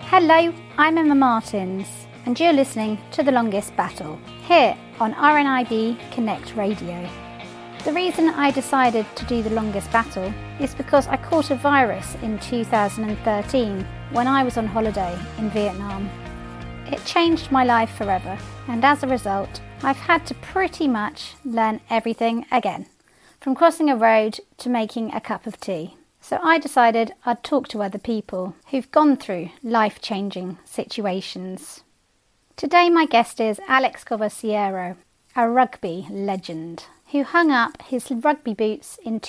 Hello, I'm Emma Martins, and you're listening to The Longest Battle, here on RNIB Connect Radio. The reason I decided to do The Longest Battle is because I caught a virus in 2013 when I was on holiday in Vietnam. It changed my life forever, and as a result, I've had to pretty much learn everything again, from crossing a road to making a cup of tea. So I decided I'd talk to other people who've gone through life-changing situations. Today my guest is Alex Corbisiero, a rugby legend, who hung up his rugby boots in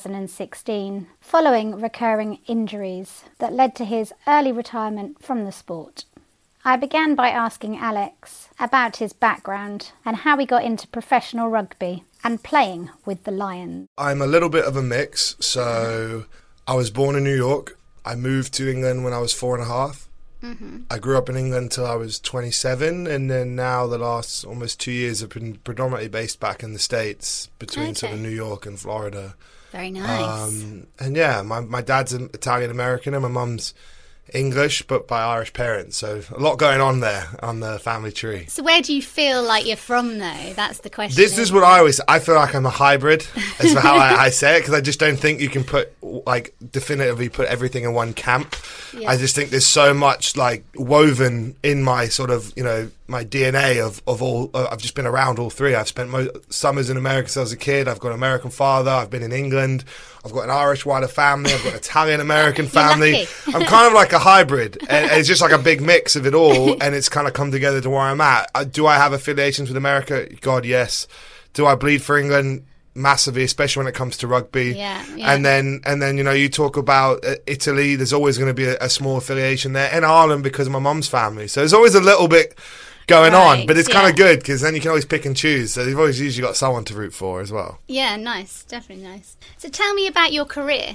2016 following recurring injuries that led to his early retirement from the sport. I began by asking Alex about his background and how he got into professional rugby and playing with the Lions. I'm a little bit of a mix, so I was born in New York. I moved to England when I was 4.5. I grew up in England till I was 27, and then now the last almost 2 years have been predominantly based back in the States, between sort of New York and Florida. Very nice. And yeah, my dad's an Italian-American and my mum's English, but by Irish parents. So a lot going on there on the family tree. So where do you feel like you're from, though? That's the question. This is what I feel like I'm a hybrid, is how I say it, because I just don't think you can definitively put everything in one camp. Yeah. I just think there's so much woven in my sort of, my DNA of all. I've just been around all three. I've spent summers in America since I was a kid. I've got an American father. I've been in England. I've got an Irish wider family. I've got an Italian-American family. I'm kind of like a hybrid. And it's just like a big mix of it all. And it's kind of come together to where I'm at. Do I have affiliations with America? God, yes. Do I bleed for England? Massively, especially when it comes to rugby. Yeah. And then you talk about Italy. There's always going to be a small affiliation there. And Ireland because of my mum's family. So there's always a little bit going on, but it's kind of good because then you can always pick and choose. So you've always usually got someone to root for as well. Yeah, nice, definitely nice. So tell me about your career.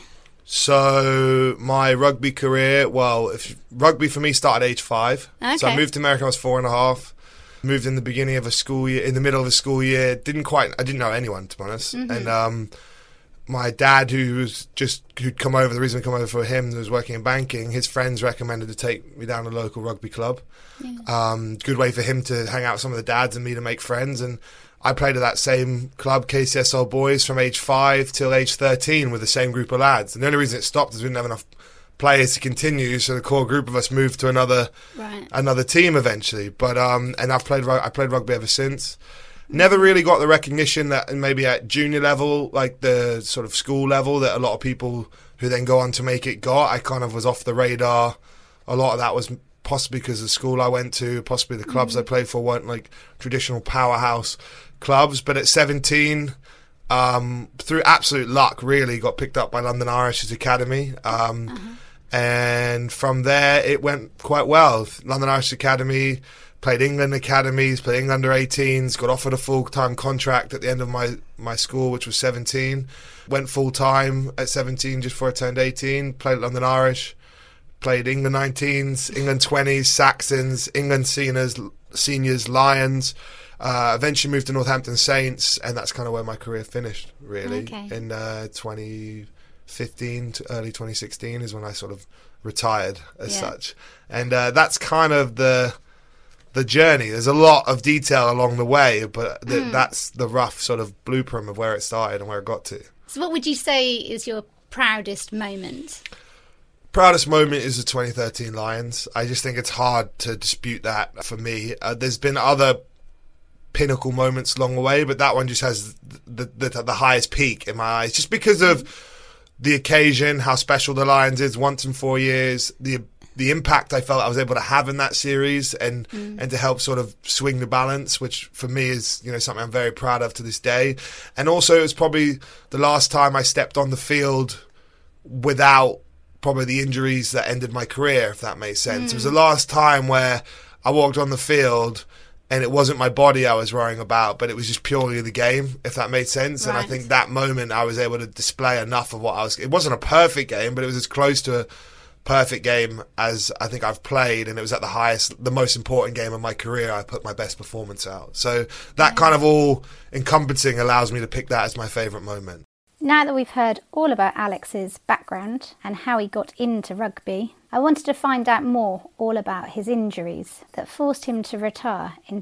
So my rugby career, rugby for me started at age 5. Okay. So I moved to America when I was 4.5. Moved in the beginning of a school year, in the middle of a school year. I didn't know anyone, to be honest. And my dad, who'd come over, the reason we come over for him, was working in banking. His friends recommended to take me down to a local rugby club. Yeah. Good way for him to hang out with some of the dads and me to make friends. And I played at that same club, KCSL Boys, from age 5 till age 13 with the same group of lads. And the only reason it stopped is we didn't have enough players to continue, so the core group of us moved to another team eventually. But and I played rugby ever since. Never really got the recognition that maybe at junior level, like the sort of school level, that a lot of people who then go on to make it got. I kind of was off the radar. A lot of that was possibly because of the school I went to, possibly the clubs I played for weren't like traditional powerhouse clubs. But at 17, through absolute luck, really got picked up by London Irish's Academy. And from there, it went quite well. London Irish Academy, played England academies, played England under-18s, got offered a full-time contract at the end of my school, which was 17. Went full-time at 17 just before I turned 18. Played London Irish, played England 19s, England 20s, Saxons, England seniors, Lions. Eventually moved to Northampton Saints, and that's kind of where my career finished, really. Okay. In 2015 to early 2016 is when I sort of retired as such. And that's kind of the journey. There's a lot of detail along the way, but that's the rough sort of blueprint of where it started and where it got to. So what would you say is your proudest moment? Proudest moment is the 2013 Lions. I just think it's hard to dispute that for me. There's been other pinnacle moments along the way, but that one just has the highest peak in my eyes, just because of the occasion, how special the Lions is once in 4 years, the impact I felt I was able to have in that series and to help sort of swing the balance, which for me is, something I'm very proud of to this day. And also it was probably the last time I stepped on the field without probably the injuries that ended my career, if that makes sense. It was the last time where I walked on the field and it wasn't my body I was worrying about, but it was just purely the game, if that made sense. Right. And I think that moment I was able to display enough of what I was... It wasn't a perfect game, but it was as close to a perfect game as I think I've played, and it was at the most important game of my career. I put my best performance out. So that kind of all encompassing allows me to pick that as my favourite moment. Now that we've heard all about Alex's background and how he got into rugby, I wanted to find out more all about his injuries that forced him to retire in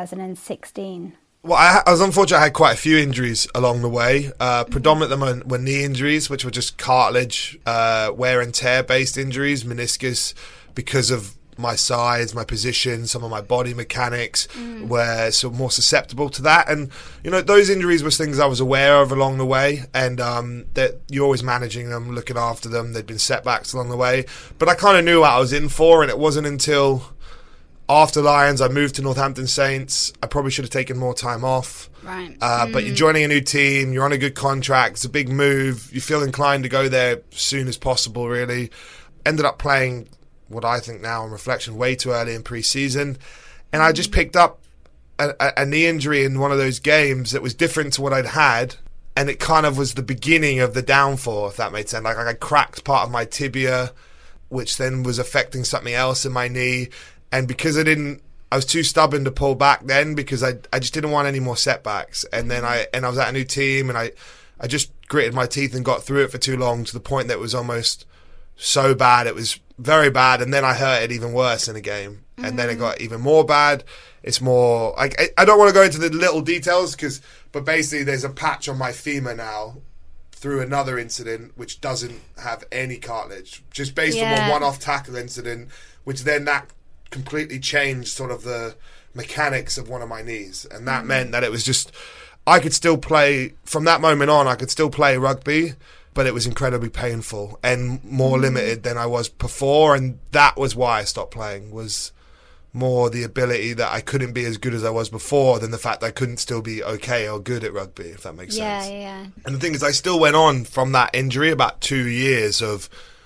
2016. Well, I was unfortunate. I had quite a few injuries along the way. Predominantly were knee injuries, which were just cartilage, wear and tear based injuries, meniscus, because of my size, my position, some of my body mechanics were sort of more susceptible to that. And, those injuries were things I was aware of along the way, and that you're always managing them, looking after them. There'd been setbacks along the way. But I kind of knew what I was in for, and it wasn't until after Lions I moved to Northampton Saints. I probably should have taken more time off. Right. But you're joining a new team, you're on a good contract, it's a big move, you feel inclined to go there as soon as possible, really. Ended up playing what I think now on reflection way too early in pre-season, and I just picked up a knee injury in one of those games that was different to what I'd had, and it kind of was the beginning of the downfall, if that made sense. Like I cracked part of my tibia, which then was affecting something else in my knee, and because I was too stubborn to pull back then, because I just didn't want any more setbacks. And then I was at a new team, and I just gritted my teeth and got through it for too long, to the point that it was almost so bad. It was very bad, and then I hurt it even worse in a game, and then it got even more bad. It's more like, I don't want to go into the little details, but basically there's a patch on my femur now through another incident which doesn't have any cartilage, just based on a one-off tackle incident, which then that completely changed sort of the mechanics of one of my knees, and that meant that it was just, I could still play from that moment on. I could still play rugby, but it was incredibly painful and more limited than I was before, and that was why I stopped playing, was more the ability that I couldn't be as good as I was before than the fact that I couldn't still be okay or good at rugby, if that makes sense. Yeah. And the thing is, I still went on from that injury about 2 years of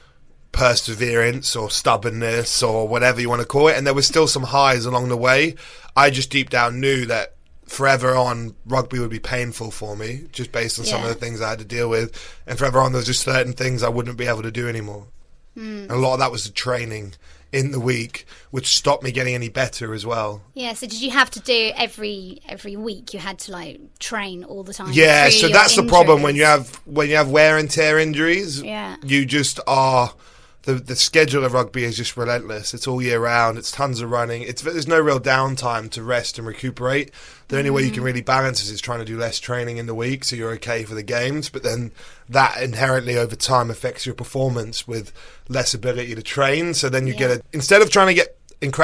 perseverance or stubbornness or whatever you want to call it, and there was still some highs along the way. I just deep down knew that forever on rugby would be painful for me, just based on some of the things I had to deal with, and forever on there was just certain things I wouldn't be able to do anymore. And a lot of that was the training in the week, which stopped me getting any better as well. Yeah, so did you have to do every week? You had to train all the time? Yeah, so that's the problem when you have wear and tear injuries. Yeah, you just are. The schedule of rugby is just relentless. It's all year round. It's tons of running. There's no real downtime to rest and recuperate. The only way you can really balance is trying to do less training in the week, so you're okay for the games. But then that inherently over time affects your performance with less ability to train. So then you get instead of trying to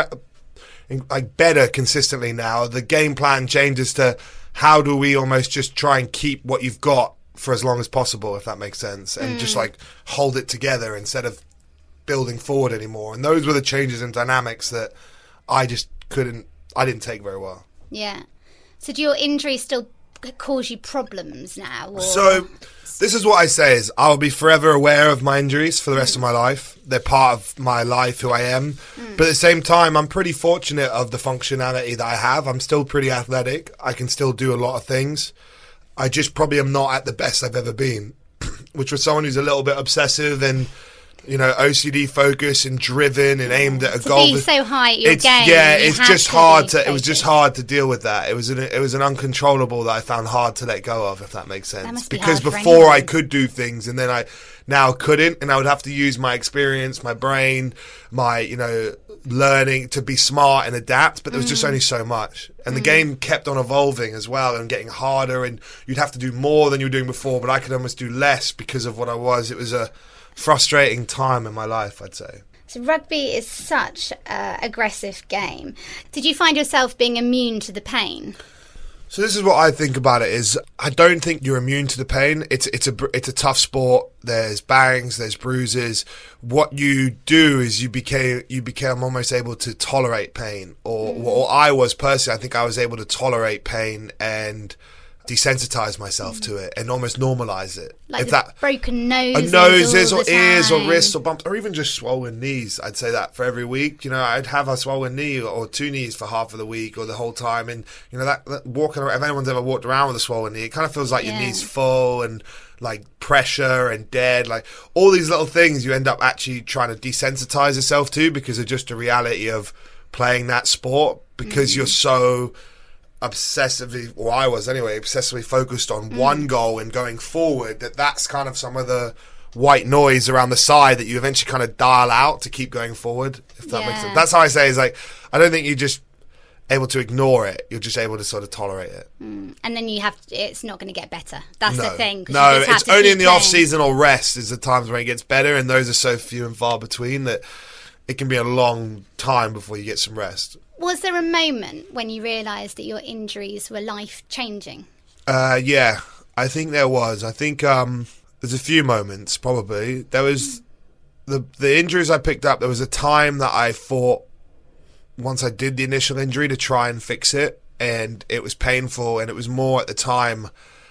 get better consistently now, the game plan changes to how do we almost just try and keep what you've got for as long as possible, if that makes sense, and just hold it together instead of building forward anymore. And those were the changes in dynamics that I didn't take very well. Yeah. So do your injuries still cause you problems now? Or? So this is what I say is I'll be forever aware of my injuries for the rest of my life. They're part of my life, who I am. But at the same time, I'm pretty fortunate of the functionality that I have. I'm still pretty athletic. I can still do a lot of things. I just probably am not at the best I've ever been, which was someone who's a little bit obsessive and OCD focused and driven and aimed at a goal. To be so high at your game. Yeah, it's just hard to. It was just hard to deal with that. It was an uncontrollable that I found hard to let go of, if that makes sense. That must be because hard before for I could do things, and then I now couldn't, and I would have to use my experience, my brain, my learning to be smart and adapt. But there was just only so much, and the game kept on evolving as well and getting harder, and you'd have to do more than you were doing before. But I could almost do less because of what I was. It was a frustrating time in my life, I'd say. So rugby is such an aggressive game. Did you find yourself being immune to the pain? So this is what I think about it is I don't think you're immune to the pain. It's a tough sport. There's bangs, there's bruises. What you do is you became almost able to tolerate pain, or I was personally. I think I was able to tolerate pain and desensitize myself to it and almost normalize it. Like broken noses or ears or wrists or bumps or even just swollen knees. I'd say that for every week. I'd have a swollen knee or two knees for half of the week or the whole time. And, that walking around, if anyone's ever walked around with a swollen knee, it kind of feels like your knee's full and like pressure and dead. Like all these little things you end up actually trying to desensitize yourself to because of just the reality of playing that sport because you're so obsessively, or I was anyway, obsessively focused on one goal and going forward, that's kind of some of the white noise around the side that you eventually kind of dial out to keep going forward, if that makes sense. That's how I say, is like, I don't think you're just able to ignore it, you're just able to sort of tolerate it. And then it's not going to get better. That's the thing. No, it's only in the off-season or rest is the times when it gets better, and those are so few and far between that it can be a long time before you get some rest. Was there a moment when you realised that your injuries were life-changing? Yeah, I think there was. I think there's a few moments, probably. There was the injuries I picked up. There was a time that I thought, once I did the initial injury, to try and fix it, and it was painful, and it was more at the time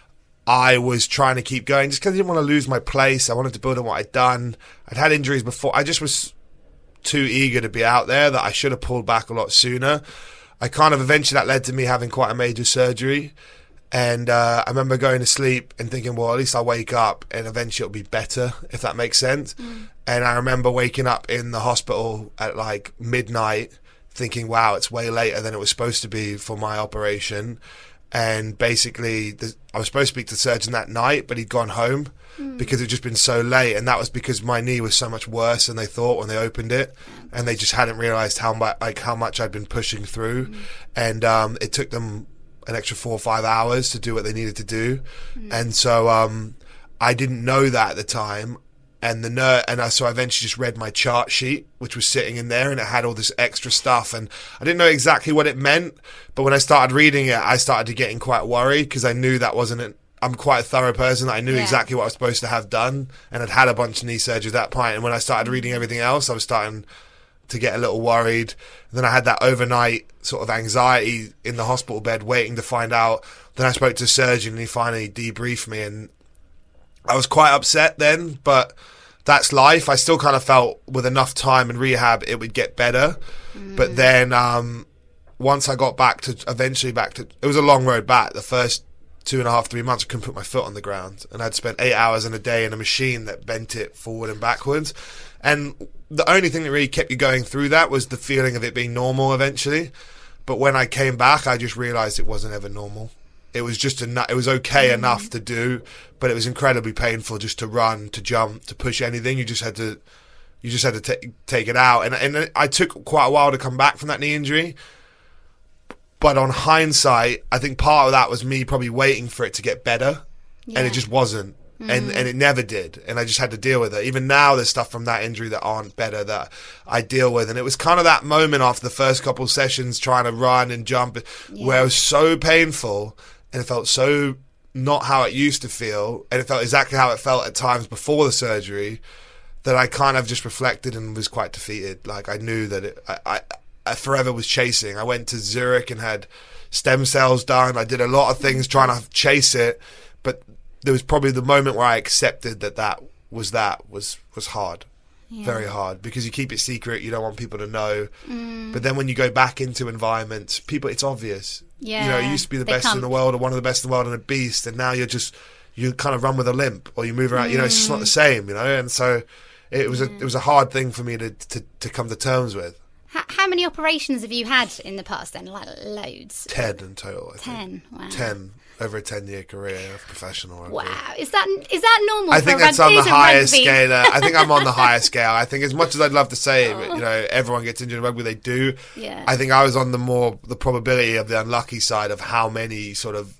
I was trying to keep going just because I didn't want to lose my place. I wanted to build on what I'd done. I'd had injuries before. I just was too eager to be out there that I should have pulled back a lot sooner. I kind of eventually, that led to me having quite a major surgery, and I remember going to sleep and thinking, well, at least I'll wake up and eventually it'll be better, if that makes sense. And I remember waking up in the hospital at like midnight thinking, wow, it's way later than it was supposed to be for my operation. And basically, I was supposed to speak to the surgeon that night, but he'd gone home because it'd just been so late. And that was because my knee was so much worse than they thought when they opened it. And they just hadn't realised how much I'd been pushing through. And it took them an extra 4 or 5 hours to do what they needed to do. And so I didn't know that at the time. And so I eventually just read my chart sheet, which was sitting in there, and it had all this extra stuff. And I didn't know exactly what it meant, but when I started reading it, I started getting quite worried because I knew that wasn't I'm quite a thorough person. I knew exactly what I was supposed to have done, and I'd had a bunch of knee surgery at that point. And when I started reading everything else, I was starting to get a little worried. And then I had that overnight sort of anxiety in the hospital bed waiting to find out. Then I spoke to a surgeon, and he finally debriefed me, and I was quite upset then, but that's life. I still kind of felt with enough time and rehab it would get better. But then once I got eventually back to, it was a long road back. The first 2.5, 3 months I couldn't put my foot on the ground, and I'd spent 8 hours in a day in a machine that bent it forward and backwards. And the only thing that really kept you going through that was the feeling of it being normal eventually. But when I came back, I just realised it wasn't ever normal. It was just it was okay enough to do, but it was incredibly painful just to run, to jump, to push anything. You just had to take it out. And I took quite a while to come back from that knee injury. But on hindsight, I think part of that was me probably waiting for it to get better, and it just wasn't. And it never did. And I just had to deal with it. Even now, there's stuff from that injury that aren't better that I deal with. And it was kind of that moment after the first couple of sessions trying to run and jump where it was so painful, and it felt so not how it used to feel, and it felt exactly how it felt at times before the surgery, that I kind of just reflected and was quite defeated. Like, I knew that I forever was chasing. I went to Zurich and had stem cells done. I did a lot of things trying to chase it, but there was probably the moment where I accepted that was hard. Very hard, because you keep it secret, you don't want people to know. But then when you go back into environments, it's obvious. You used to be the best in the world, or one of the best in the world, and a beast, and now you kind of run with a limp, or you move around. It's just not the same, and so it was a hard thing for me to come to terms with. How many operations have you had in the past then? Like loads? 10 in total, I think. 10, wow. 10 over a 10-year career of professional rugby. Wow, is that normal? I think that's on the highest scale. I think I'm on the highest scale. I think as much as I'd love to say, everyone gets injured in rugby, they do. Yeah. I think I was on the probability of the unlucky side of how many sort of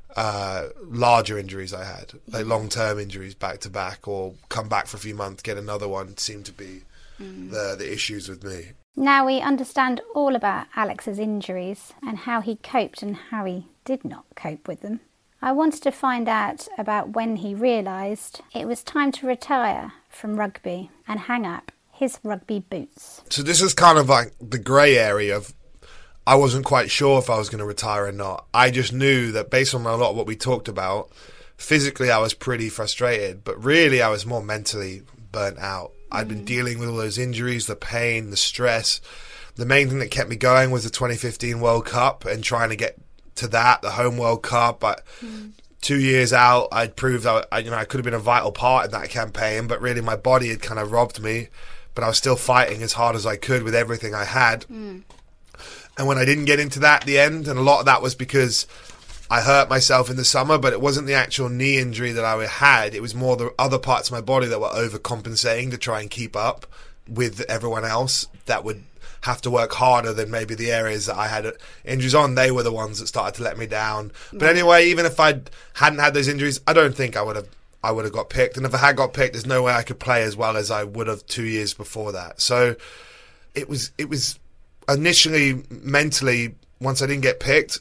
larger injuries I had, like long-term injuries back to back, or come back for a few months, get another one, seemed to be the issues with me. Now we understand all about Alex's injuries and how he coped and how he did not cope with them. I wanted to find out about when he realised it was time to retire from rugby and hang up his rugby boots. So this is kind of like the grey area of, I wasn't quite sure if I was going to retire or not. I just knew that based on a lot of what we talked about, physically I was pretty frustrated, but really I was more mentally burnt out. I'd been dealing with all those injuries, the pain, the stress. The main thing that kept me going was the 2015 World Cup and trying to get to that, the home World Cup. But 2 years out, I'd proved I could have been a vital part in that campaign, but really my body had kind of robbed me. But I was still fighting as hard as I could with everything I had. And when I didn't get into that at the end, and a lot of that was because I hurt myself in the summer, but it wasn't the actual knee injury that I had. It was more the other parts of my body that were overcompensating to try and keep up with everyone else that would have to work harder than maybe the areas that I had injuries on. They were the ones that started to let me down. But anyway, even if I hadn't had those injuries, I don't think I would have got picked. And if I had got picked, there's no way I could play as well as I would have 2 years before that. So it was initially mentally, once I didn't get picked,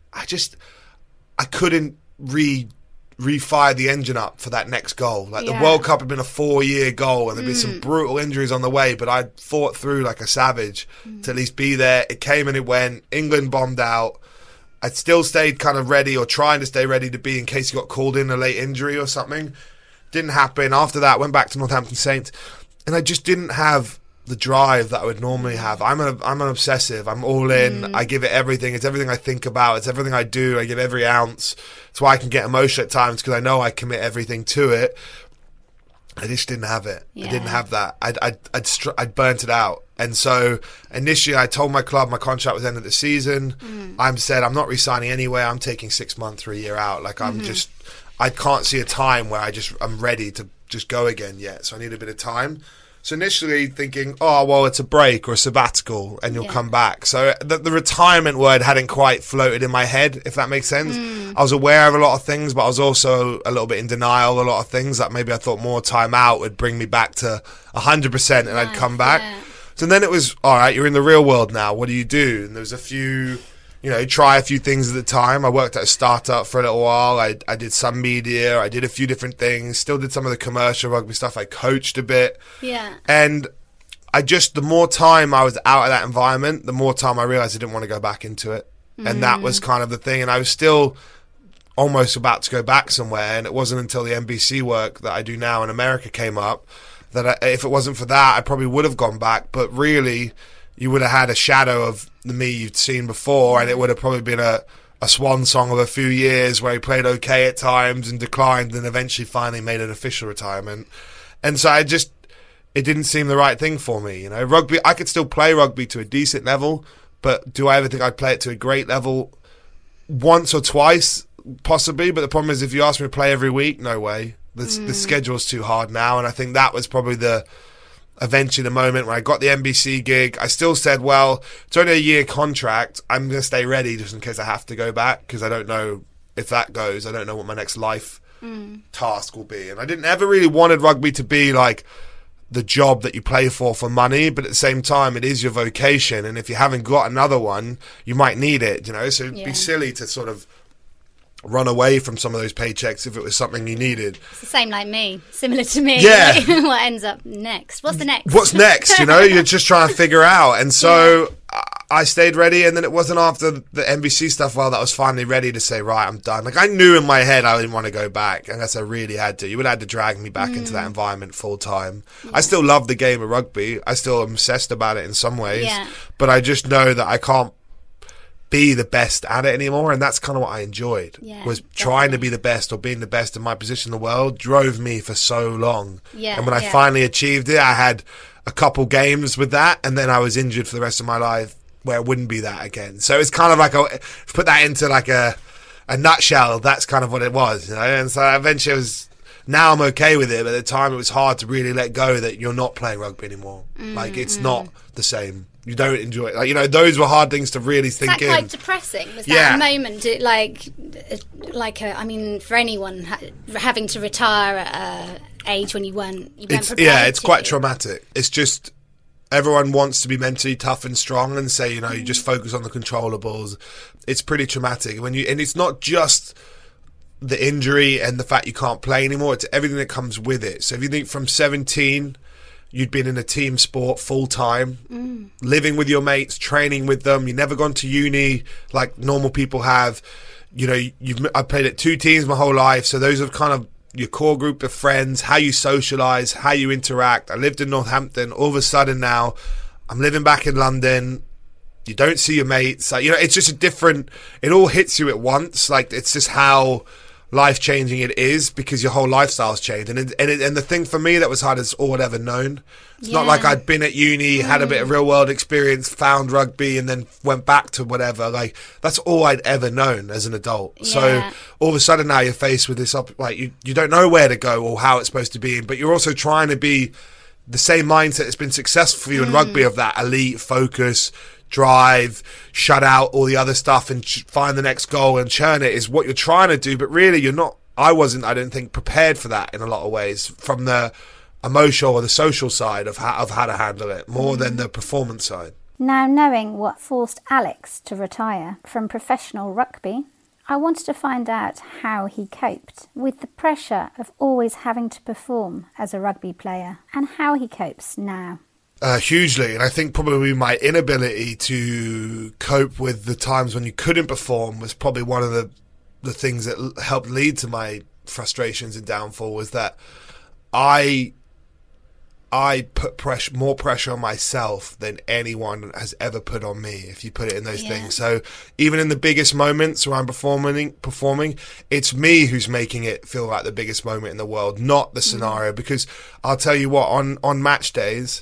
I couldn't refire the engine up for that next goal. Like the World Cup had been a 4-year goal and there'd been some brutal injuries on the way, but I fought through like a savage to at least be there. It came and it went. England bombed out. I still stayed kind of ready, or trying to stay ready to be in case you got called in a late injury or something. Didn't happen. After that, went back to Northampton Saints, and I just didn't have the drive that I would normally have. I'm an obsessive. I'm all in. I give it everything. It's everything I think about. It's everything I do. I give every ounce. It's why I can get emotional at times, because I know I commit everything to it. I just didn't have it. I didn't have that. I'd burnt it out. And so initially I told my club my contract was end of the season. I said, I'm not re-signing anyway. I'm taking 6 months or a year out. Like I can't see a time where I'm ready to just go again yet. So I need a bit of time. So initially thinking, oh, well, it's a break or a sabbatical and you'll come back. So the retirement word hadn't quite floated in my head, if that makes sense. I was aware of a lot of things, but I was also a little bit in denial, a lot of things that maybe I thought more time out would bring me back to 100% and I'd come back. Yeah. So then it was, all right, you're in the real world now. What do you do? And there was a few, try a few things at the time. I worked at a startup for a little while. I did some media. I did a few different things. Still did some of the commercial rugby stuff. I coached a bit. Yeah. And the more time I was out of that environment, the more time I realized I didn't want to go back into it. And that was kind of the thing. And I was still almost about to go back somewhere. And it wasn't until the NBC work that I do now in America came up that if it wasn't for that, I probably would have gone back. But really, you would have had a shadow of the me you'd seen before, and it would have probably been a swan song of a few years where he played okay at times and declined and eventually finally made an official retirement. And so it didn't seem the right thing for me. Rugby, I could still play rugby to a decent level, but do I ever think I'd play it to a great level? Once or twice, possibly, but the problem is if you ask me to play every week, no way. The schedule's too hard now, and I think that was probably eventually the moment when I got the NBC gig. I still said, well, it's only a year contract. I'm going to stay ready just in case I have to go back, because I don't know if that goes. I don't know what my next life task will be. And I didn't ever really wanted rugby to be like the job that you play for money, but at the same time, it is your vocation. And if you haven't got another one, you might need it, So it'd be silly to sort of run away from some of those paychecks if it was something you needed. It's the same like me, similar to me. Yeah. What ends up next? What's the next? What's next? You're just trying to figure out. And so I stayed ready, and then it wasn't after the NBC stuff that I was finally ready to say, right, I'm done. Like I knew in my head I didn't want to go back unless I really had to. You would have had to drag me back into that environment full time. I still love the game of rugby. I still am obsessed about it in some ways. Yeah. But I just know that I can't be the best at it anymore, and that's kind of what I enjoyed. Was trying to be the best or being the best in my position in the world drove me for so long. And when I finally achieved it, I had a couple games with that, and then I was injured for the rest of my life where it wouldn't be that again. So it's kind of like put that into like a nutshell. That's kind of what it was, and so eventually now I'm okay with it, but at the time it was hard to really let go that you're not playing rugby anymore. Like it's not the same. You don't enjoy it. Like, those were hard things to really think in. Was that quite depressing? Was that a moment? For anyone having to retire at an age when you weren't prepared. Yeah, it's quite traumatic. It's just everyone wants to be mentally tough and strong and say, you just focus on the controllables. It's pretty traumatic. And it's not just the injury and the fact you can't play anymore. It's everything that comes with it. So if you think from 17... you'd been in a team sport full time, living with your mates, training with them. You've never gone to uni like normal people have. I played at 2 teams my whole life. So those are kind of your core group of friends, how you socialise, how you interact. I lived in Northampton. All of a sudden now I'm living back in London. You don't see your mates. It's just it all hits you at once. Like it's just how life-changing it is, because your whole lifestyle's changed. And the thing for me that was hard is all I'd ever known. It's not like I'd been at uni, had a bit of real-world experience, found rugby, and then went back to whatever. Like, that's all I'd ever known as an adult. Yeah. So all of a sudden now you're faced with this, like, you don't know where to go or how it's supposed to be, but you're also trying to be the same mindset that's been successful for you in rugby, of that elite focus, drive, shut out all the other stuff and find the next goal and churn it, is what you're trying to do. But really, you're not. I don't think, prepared for that in a lot of ways, from the emotional or the social side of how to handle it, more than the performance side. Now, knowing what forced Alex to retire from professional rugby, I wanted to find out how he coped with the pressure of always having to perform as a rugby player, and how he copes now. Hugely, and I think probably my inability to cope with the times when you couldn't perform was probably one of the things that helped lead to my frustrations and downfall, was that I put more pressure on myself than anyone has ever put on me, if you put it in those things. So even in the biggest moments where I'm performing, it's me who's making it feel like the biggest moment in the world, not the scenario. Because I'll tell you what, on match days,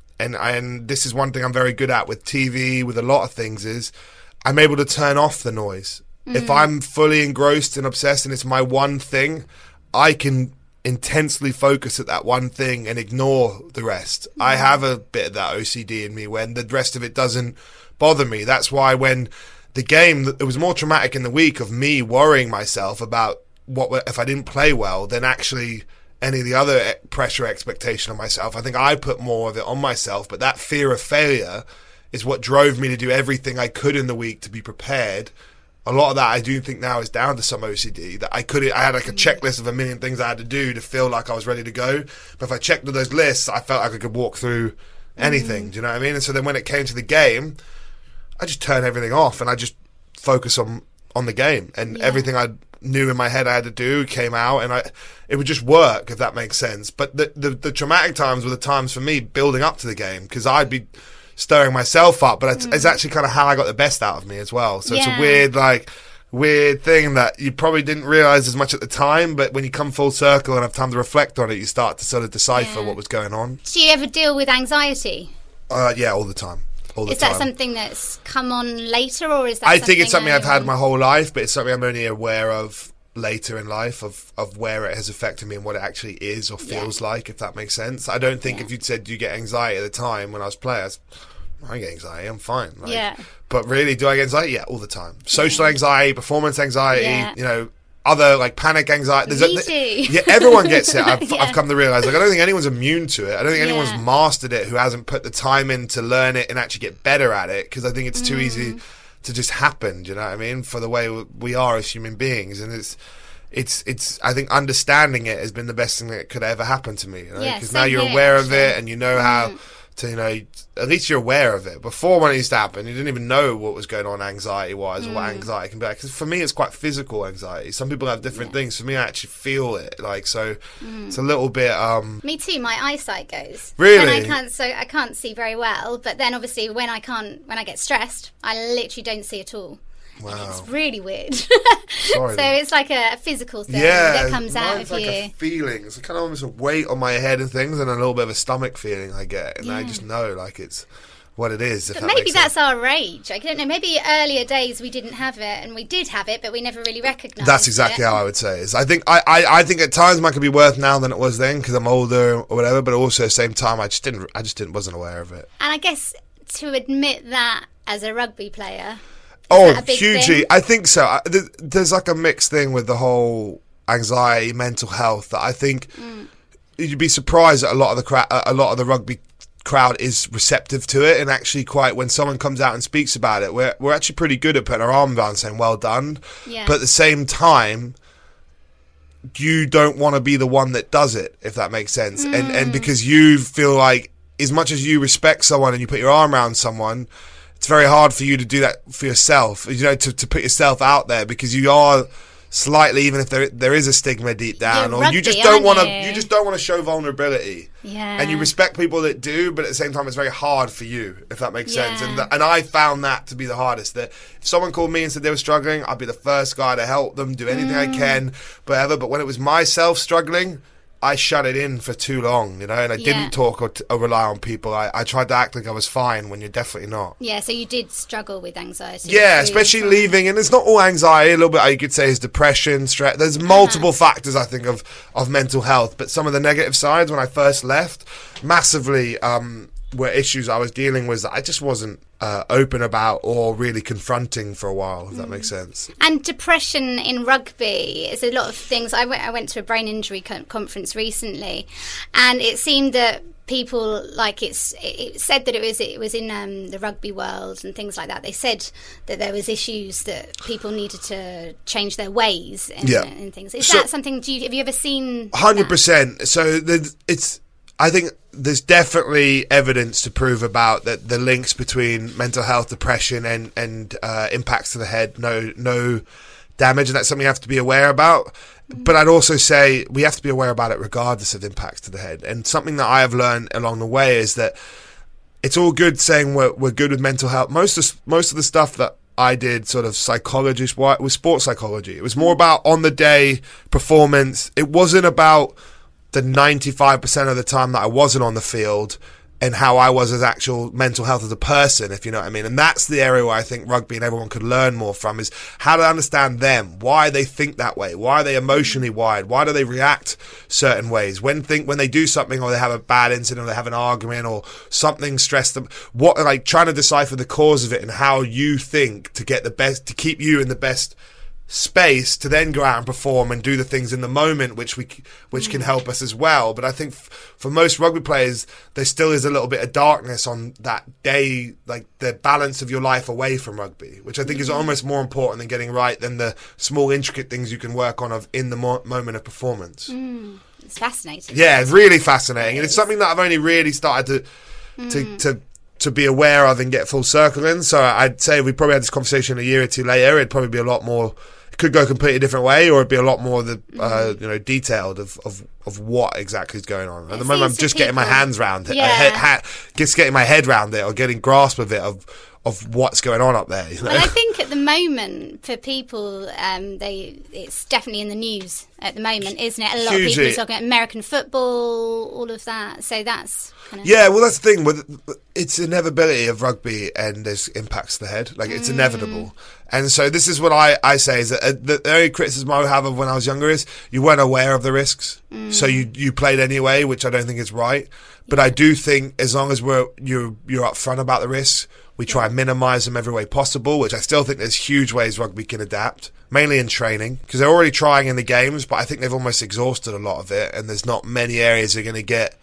and this is one thing I'm very good at with TV, with a lot of things, is I'm able to turn off the noise. If I'm fully engrossed and obsessed and it's my one thing, I can intensely focus at that one thing and ignore the rest. I have a bit of that OCD in me when the rest of it doesn't bother me. That's why when the game, it was more traumatic in the week of me worrying myself about what if I didn't play well than actually any of the other pressure expectation on myself. I think I put more of it on myself, but that fear of failure is what drove me to do everything I could in the week to be prepared. A lot of that I do think now is down to some OCD, that I had like a checklist of a million things I had to do to feel like I was ready to go. But if I checked all those lists, I felt like I could walk through anything. Do you know what I mean? And so then when it came to the game, I just turned everything off and I just focus on the game, and everything I knew in my head I had to do came out, and it would just work, if that makes sense. But the traumatic times were the times for me building up to the game, because I'd be stirring myself up, but it's actually kind of how I got the best out of me as well. So it's a weird thing that you probably didn't realize as much at the time, but when you come full circle and have time to reflect on it, you start to sort of decipher what was going on. Do you ever deal with anxiety? Yeah, all the time. Is that something that's come on later, or is that I think it's something I've had my whole life, but it's something I'm only aware of later in life, of where it has affected me and what it actually is or feels like, if that makes sense. I don't think if you'd said, do you get anxiety at the time when I was playing, I get anxiety, I'm fine. But really, do I get anxiety? Yeah, all the time. Social anxiety, performance anxiety, other like panic anxiety. Me too. Yeah, everyone gets it. I've come to realise. Like, I don't think anyone's immune to it. I don't think anyone's mastered it who hasn't put the time in to learn it and actually get better at it. Because I think it's too easy to just happen. Do you know what I mean? For the way we are as human beings, and it's. I think understanding it has been the best thing that could ever happen to me. Because now you're aware of it and you know how to, at least you're aware of it. Before, when it used to happen, you didn't even know what was going on anxiety-wise or what anxiety can be like. Because for me, it's quite physical anxiety. Some people have different things. For me, I actually feel it. So it's a little bit... Me too. My eyesight goes. Really? I can't see very well. But then, obviously, when I get stressed, I literally don't see at all. Wow. And it's really weird. Sorry. So it's like a physical thing that comes out of like you. A feeling. It's kind of almost a weight on my head and things, and a little bit of a stomach feeling I get, and I just know like it's what it is. But maybe that's our age. I don't know. Maybe earlier days we didn't have it, and we did have it, but we never really recognised. That's exactly how I would say it. I think I think at times mine could be worse now than it was then because I'm older or whatever. But also at the same time, I just wasn't aware of it. And I guess to admit that as a rugby player. Hugely. Thing? I think so. There's like a mixed thing with the whole anxiety, mental health. That I think you'd be surprised that a lot of the rugby crowd is receptive to it, and actually quite when someone comes out and speaks about it, we're actually pretty good at putting our arm down, saying well done. Yeah. But at the same time, you don't want to be the one that does it, if that makes sense, and because you feel like as much as you respect someone and you put your arm around someone. It's very hard for you to do that for yourself, to put yourself out there because you are slightly, even if there is a stigma deep down, or rugby, you just don't want to to show vulnerability. Yeah. And you respect people that do, but at the same time, it's very hard for you, if that makes sense. And I found that to be the hardest. That if someone called me and said they were struggling, I'd be the first guy to help them, do anything I can, whatever. But when it was myself struggling, I shut it in for too long, and I didn't talk or rely on people. I tried to act like I was fine when you're definitely not. Yeah, so you did struggle with anxiety. Yeah, especially leaving, and it's not all anxiety. A little bit, you could say, is depression, stress. There's multiple factors, I think, of mental health. But some of the negative sides when I first left, massively, were issues I was dealing with that I just wasn't open about or really confronting for a while, if that makes sense. And depression in rugby is a lot of things. I went to a brain injury conference recently, and it seemed that people, like, it said that it was in the rugby world and things like that. They said that there was issues that people needed to change their ways and things. Is that something? Have you ever seen? 100%. So I think there's definitely evidence to prove about that the links between mental health, depression, and impacts to the head. No damage, and that's something you have to be aware about. But I'd also say we have to be aware about it regardless of impacts to the head. And something that I have learned along the way is that it's all good saying we're good with mental health. Most of the stuff that I did sort of psychologist was sports psychology. It was more about on the day performance. It wasn't about the 95% of the time that I wasn't on the field and how I was as actual mental health as a person, if you know what I mean. And that's the area where I think rugby and everyone could learn more from, is how to understand them, why they think that way, why are they emotionally wired, why do they react certain ways when they do something, or they have a bad incident, or they have an argument, or something stressed them, trying to decipher the cause of it and how you think to get the best, to keep you in the best space to then go out and perform and do the things in the moment which can help us as well. But I think for most rugby players, there still is a little bit of darkness on that day, like the balance of your life away from rugby, which I think is almost more important than getting right than the small intricate things you can work on in the moment of performance. It's fascinating. Yeah, it's really fascinating, and it's something that I've only really started to be aware of and get full circle in. So I'd say if we probably had this conversation a year or two later, it'd probably be a lot more. It could go a completely different way, or it'd be a lot more detailed of what exactly is going on. At the moment, I'm just getting my hands around it, just getting my head around it, or getting grasp of it of what's going on up there. You know? Well, I think at the moment for people, it's definitely in the news at the moment, isn't it? A lot of people are talking about American football, all of that. So that's kind of... Yeah, well, that's the thing. It's inevitability of rugby, and there's impacts to the head. Like, it's inevitable. And so this is what I say, is that the only criticism I would have of when I was younger is you weren't aware of the risks. So you played anyway, which I don't think is right. But I do think as long as you're upfront about the risks, we try and minimise them every way possible, which I still think there's huge ways rugby can adapt, mainly in training, because they're already trying in the games, but I think they've almost exhausted a lot of it, and there's not many areas they're going to get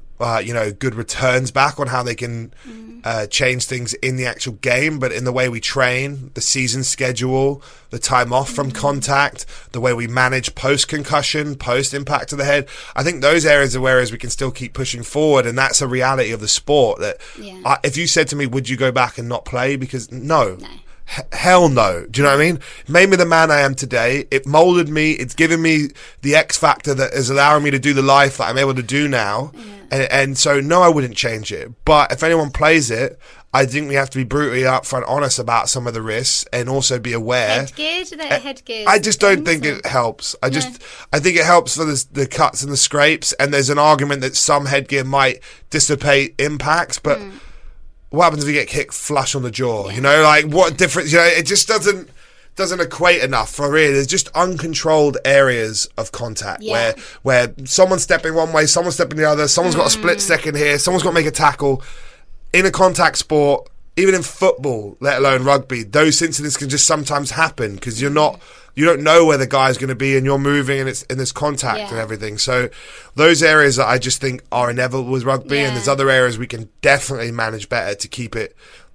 good returns back on how they can change things in the actual game. But in the way we train, the season schedule, the time off from contact, the way we manage post-concussion, post-impact to the head, I think those areas are areas we can still keep pushing forward, and that's a reality of the sport. That if you said to me, would you go back and not play? Because no. Hell no. Do you know what I mean? It made me the man I am today. It molded me. It's given me the X factor that is allowing me to do the life that I'm able to do now. And so, no, I wouldn't change it. But if anyone plays it, I think we have to be brutally upfront, honest about some of the risks, and also be aware. Headgear? Do they have headgear? I just don't think it helps. I think it helps for the cuts and the scrapes. And there's an argument that some headgear might dissipate impacts, but what happens if you get kicked flush on the jaw? You know, like, what difference? You know, it just doesn't equate enough for really. There's just uncontrolled areas of contact where someone's stepping one way, someone's stepping the other, someone's got a split second here, someone's got to make a tackle. In a contact sport, even in football, let alone rugby, those incidents can just sometimes happen because you don't know where the guy's going to be, and you're moving, and it's in this contact and everything. So those areas that I just think are inevitable with rugby, and there's other areas we can definitely manage better to keep it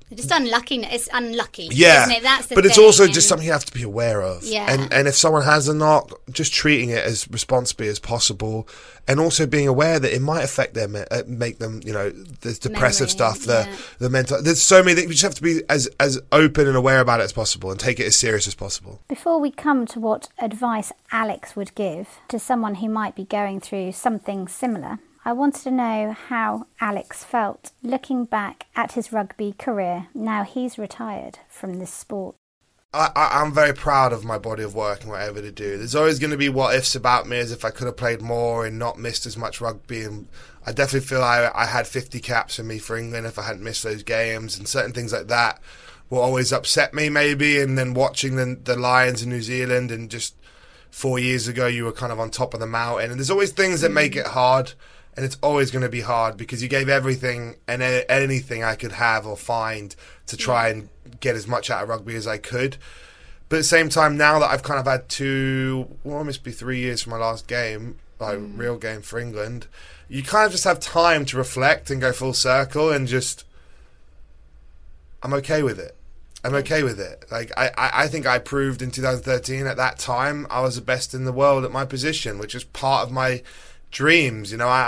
Just unlucky. It's unlucky, yeah, isn't it? That's the but it's thing, also just something you have to be aware of. Yeah. And if someone has a knock, just treating it as responsibly as possible, and also being aware that it might affect them, make them, the depressive stuff, the mental. There's so many things. We just have to be as open and aware about it as possible, and take it as serious as possible. Before we come to what advice Alex would give to someone who might be going through something similar, I wanted to know how Alex felt looking back at his rugby career now he's retired from this sport. I'm very proud of my body of work and what I'm able to do. There's always going to be what ifs about me, as if I could have played more and not missed as much rugby. And I definitely feel I had 50 caps in me for England if I hadn't missed those games, and certain things like that will always upset me maybe. And then watching the Lions in New Zealand, and just 4 years ago you were kind of on top of the mountain, and there's always things that make it hard. And it's always going to be hard because you gave everything and anything I could have or find to try and get as much out of rugby as I could. But at the same time, now that I've kind of had almost be 3 years from my last game, real game for England, you kind of just have time to reflect and go full circle and just, I'm okay with it. I'm okay with it. Like I think I proved in 2013 at that time I was the best in the world at my position, which was part of my dreams.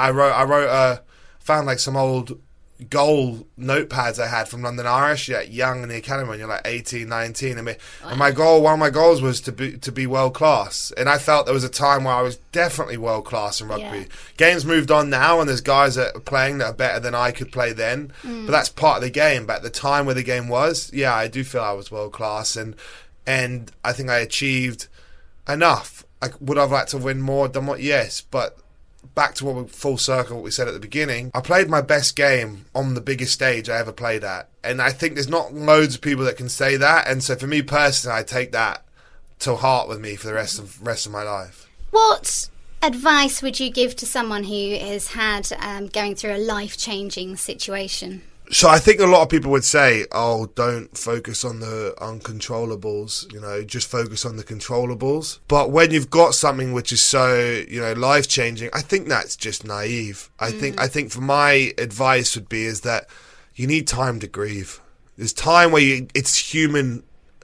I found like some old goal notepads I had from London Irish, young in the academy when you're like 18, 19, and one of my goals was to be world class, and I felt there was a time where I was definitely world class in rugby. Yeah. Games moved on now, and there's guys that are playing that are better than I could play then, but that's part of the game. But at the time where the game was, I do feel I was world class, and I think I achieved enough. Would I've liked to win more, done what? Yes, but back to full circle, what we said at the beginning, I played my best game on the biggest stage I ever played at. And I think there's not loads of people that can say that. And so for me personally, I take that to heart with me for the rest of my life. What advice would you give to someone who has had going through a life-changing situation? So I think a lot of people would say, don't focus on the uncontrollables, just focus on the controllables. But when you've got something which is so, life-changing, I think that's just naive. I think for my advice would be is that you need time to grieve. There's time where it's human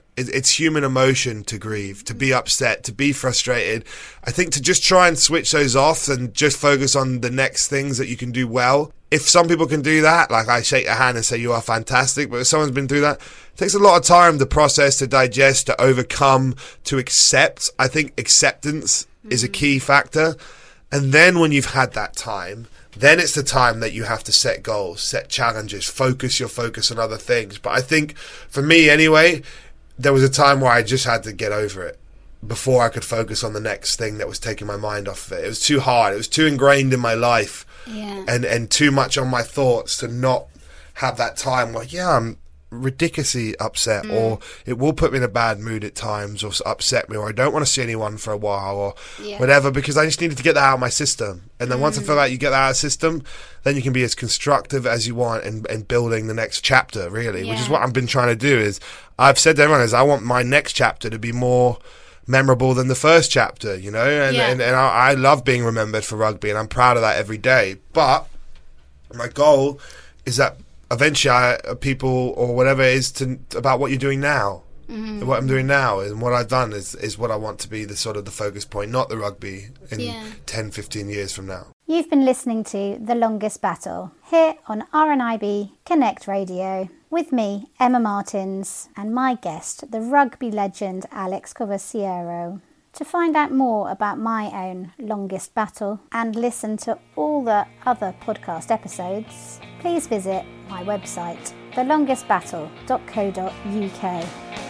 emotion to grieve, to be upset, to be frustrated. I think to just try and switch those off and just focus on the next things that you can do well. If some people can do that, like I shake their hand and say, you are fantastic. But if someone's been through that, it takes a lot of time to process, to digest, to overcome, to accept. I think acceptance is a key factor. And then when you've had that time, then it's the time that you have to set goals, set challenges, focus on other things. But I think for me anyway, there was a time where I just had to get over it before I could focus on the next thing that was taking my mind off of it. It was too hard. It was too ingrained in my life. Yeah. And too much on my thoughts to not have that time where, I'm ridiculously upset, or it will put me in a bad mood at times, or upset me, or I don't want to see anyone for a while, or whatever, because I just needed to get that out of my system. And then once I feel like you get that out of the system, then you can be as constructive as you want and building the next chapter, really, which is what I've been trying to do. Is I've said to everyone, I want my next chapter to be more memorable than the first chapter, and I love being remembered for rugby, and I'm proud of that every day. But my goal is that eventually people or whatever it is about what you're doing now, what I'm doing now, and what I've done is what I want to be the sort of the focus point, not the rugby in 10, 15 years from now. You've been listening to The Longest Battle here on RNIB Connect Radio with me, Emma Martins, and my guest, the rugby legend Alex Covaciero. To find out more about my own Longest Battle and listen to all the other podcast episodes, please visit my website, thelongestbattle.co.uk.